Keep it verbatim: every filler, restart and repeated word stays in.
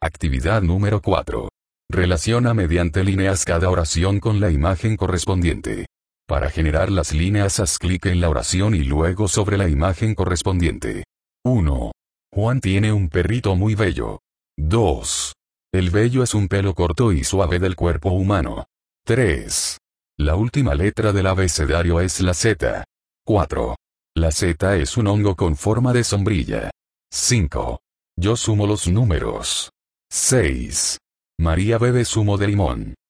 Actividad número cuatro. Relaciona mediante líneas cada oración con la imagen correspondiente. Para generar las líneas haz clic en la oración y luego sobre la imagen correspondiente. uno. Juan tiene un perrito muy bello. dos. El vello es un pelo corto y suave del cuerpo humano. tres. La última letra del abecedario es la Z. cuatro. La Z es un hongo con forma de sombrilla. cinco. Yo sumo los números. seis. María bebe zumo de limón.